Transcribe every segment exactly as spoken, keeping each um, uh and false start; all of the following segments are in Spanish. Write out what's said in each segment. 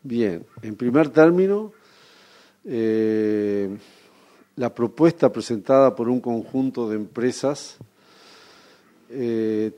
Bien, en primer término, eh, la propuesta presentada por un conjunto de empresas eh,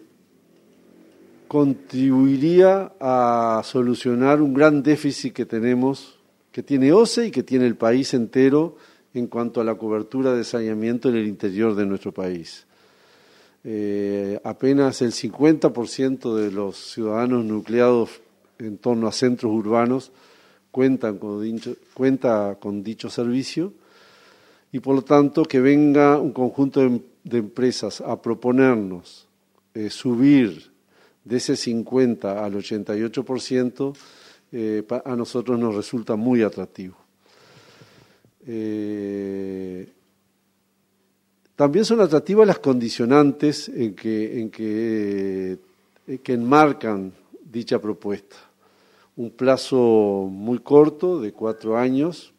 contribuiría a solucionar un gran déficit que tenemos, que tiene O C E y que tiene el país entero en cuanto a la cobertura de saneamiento en el interior de nuestro país. Eh, apenas el cincuenta por ciento de los ciudadanos nucleados en torno a centros urbanos cuentan con dicho, cuenta con dicho servicio, y por lo tanto que venga un conjunto de, de empresas a proponernos eh, subir de ese cincuenta al ochenta y ocho por ciento, eh, a nosotros nos resulta muy atractivo. Eh, también son atractivas las condicionantes en que, en que, eh, que enmarcan dicha propuesta. Un plazo muy corto, de cuatro años,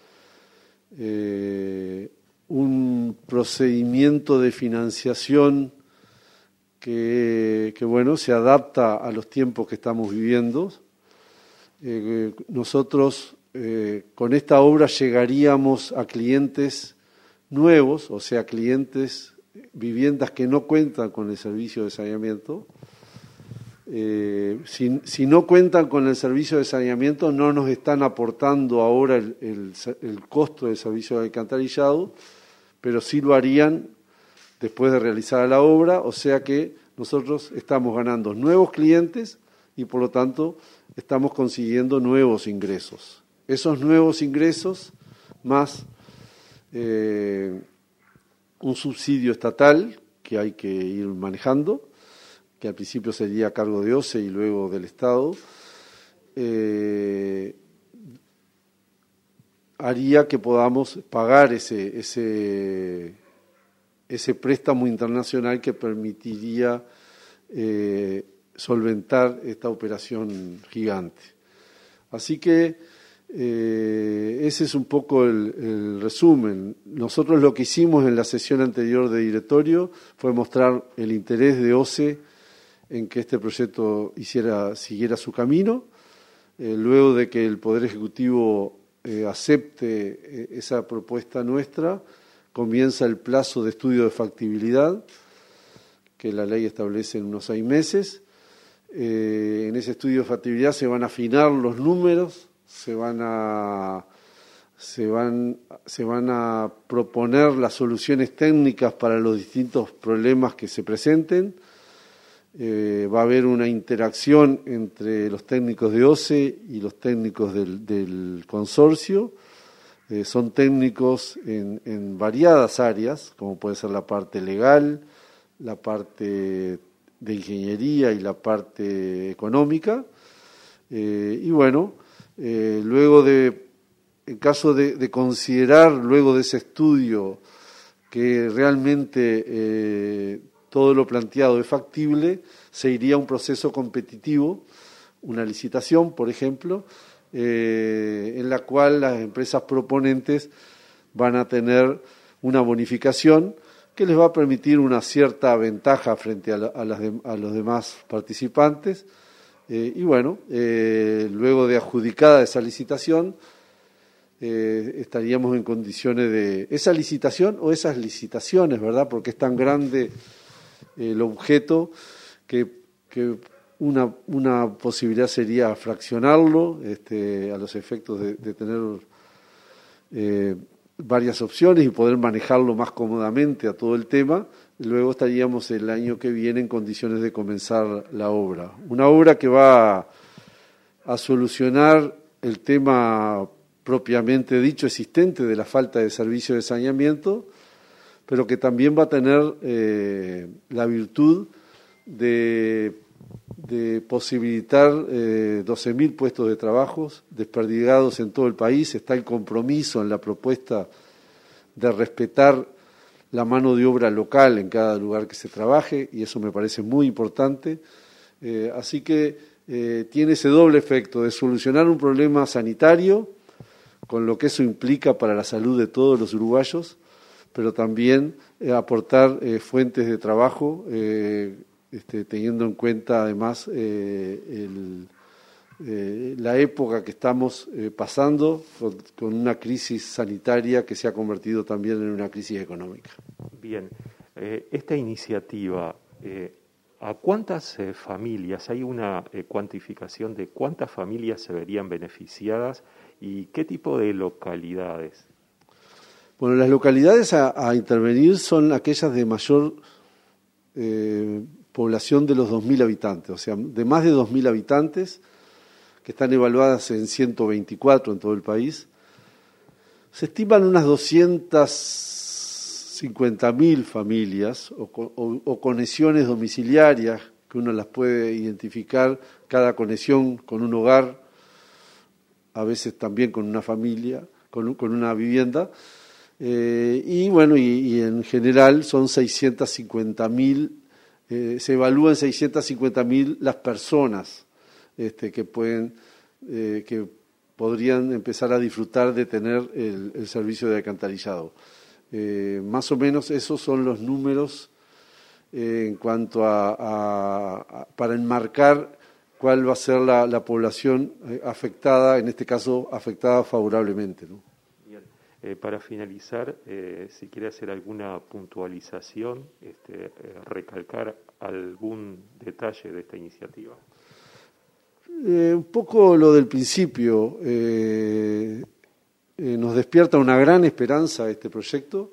eh, un procedimiento de financiación que, que, bueno, se adapta a los tiempos que estamos viviendo. Eh, nosotros eh, con esta obra llegaríamos a clientes nuevos, o sea, clientes, viviendas que no cuentan con el servicio de saneamiento. Eh, si, si no cuentan con el servicio de saneamiento, no nos están aportando ahora el, el, el costo del servicio de alcantarillado, pero sí lo harían después de realizar la obra, o sea que nosotros estamos ganando nuevos clientes y por lo tanto estamos consiguiendo nuevos ingresos. Esos nuevos ingresos más eh, un subsidio estatal que hay que ir manejando, que al principio sería a cargo de O C E y luego del Estado, eh, haría que podamos pagar ese, ese, ese préstamo internacional que permitiría eh, solventar esta operación gigante. Así que eh, ese es un poco el, el resumen. Nosotros lo que hicimos en la sesión anterior de directorio fue mostrar el interés de O C E en que este proyecto hiciera, siguiera su camino. Eh, luego de que el Poder Ejecutivo eh, acepte eh, esa propuesta nuestra, comienza el plazo de estudio de factibilidad, que la ley establece en unos seis meses. Eh, en ese estudio de factibilidad se van a afinar los números, se van a, se van, se van a proponer las soluciones técnicas para los distintos problemas que se presenten. Eh, va a haber una interacción entre los técnicos de O C E y los técnicos del, del consorcio. Eh, son técnicos en, en variadas áreas, como puede ser la parte legal, la parte de ingeniería y la parte económica. Eh, y bueno, eh, luego de, en caso de, de considerar, luego de ese estudio, que realmente eh, todo lo planteado es factible, se iría a un proceso competitivo, una licitación, por ejemplo, eh, en la cual las empresas proponentes van a tener una bonificación que les va a permitir una cierta ventaja frente a, la, a, las de, a los demás participantes. Eh, y bueno, eh, luego de adjudicada esa licitación, eh, estaríamos en condiciones de esa licitación o esas licitaciones, ¿verdad? Porque es tan grande el objeto que, que una, una posibilidad sería fraccionarlo este, a los efectos de, de tener eh, varias opciones y poder manejarlo más cómodamente a todo el tema. Luego estaríamos el año que viene en condiciones de comenzar la obra. Una obra que va a, a solucionar el tema propiamente dicho existente de la falta de servicio de saneamiento, pero que también va a tener eh, la virtud de, de posibilitar eh, doce mil puestos de trabajo desperdigados en todo el país. Está el compromiso en la propuesta de respetar la mano de obra local en cada lugar que se trabaje, y eso me parece muy importante. Eh, así que eh, tiene ese doble efecto de solucionar un problema sanitario, con lo que eso implica para la salud de todos los uruguayos, pero también eh, aportar eh, fuentes de trabajo, eh, este, teniendo en cuenta además eh, el, eh, la época que estamos eh, pasando con, con una crisis sanitaria que se ha convertido también en una crisis económica. Bien, eh, esta iniciativa, eh, ¿a cuántas eh, familias, hay una eh, cuantificación de cuántas familias se verían beneficiadas y qué tipo de localidades? Bueno, las localidades a, a intervenir son aquellas de mayor eh, población de los dos mil habitantes, o sea, de más de dos mil habitantes, que están evaluadas en ciento veinticuatro en todo el país. Se estiman unas doscientas cincuenta mil familias o, o, o conexiones domiciliarias, que uno las puede identificar, cada conexión con un hogar, a veces también con una familia, con, con una vivienda. Eh, y bueno, y, y en general son seiscientas cincuenta mil, eh, se evalúan seiscientas cincuenta mil las personas este, que pueden, eh, que podrían empezar a disfrutar de tener el, el servicio de alcantarillado. Eh, más o menos esos son los números eh, en cuanto a, a, a para enmarcar cuál va a ser la, la población afectada, en este caso afectada favorablemente, ¿no? Eh, para finalizar, eh, si quiere hacer alguna puntualización, este, eh, recalcar algún detalle de esta iniciativa. Eh, un poco lo del principio. Eh, eh, nos despierta una gran esperanza este proyecto,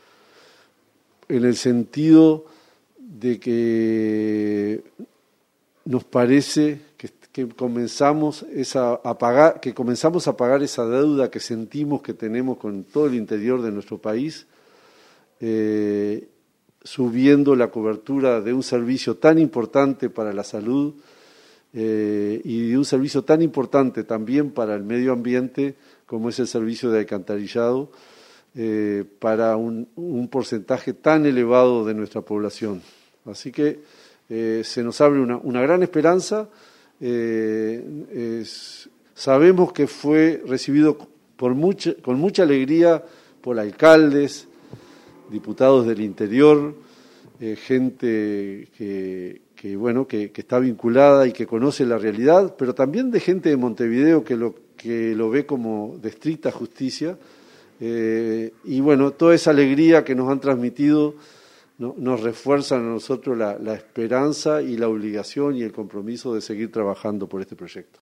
en el sentido de que nos parece que que comenzamos esa a pagar, que comenzamos a pagar esa deuda que sentimos que tenemos con todo el interior de nuestro país, eh, subiendo la cobertura de un servicio tan importante para la salud eh, y de un servicio tan importante también para el medio ambiente como es el servicio de alcantarillado, eh, para un, un porcentaje tan elevado de nuestra población. Así que eh, se nos abre una, una gran esperanza. Eh, es, sabemos que fue recibido por mucha, con mucha alegría por alcaldes, diputados del interior, eh, gente que, que bueno que, que está vinculada y que conoce la realidad, pero también de gente de Montevideo que lo que lo ve como de estricta justicia, eh, y bueno, toda esa alegría que nos han transmitido No, nos refuerzan a nosotros la, la esperanza y la obligación y el compromiso de seguir trabajando por este proyecto.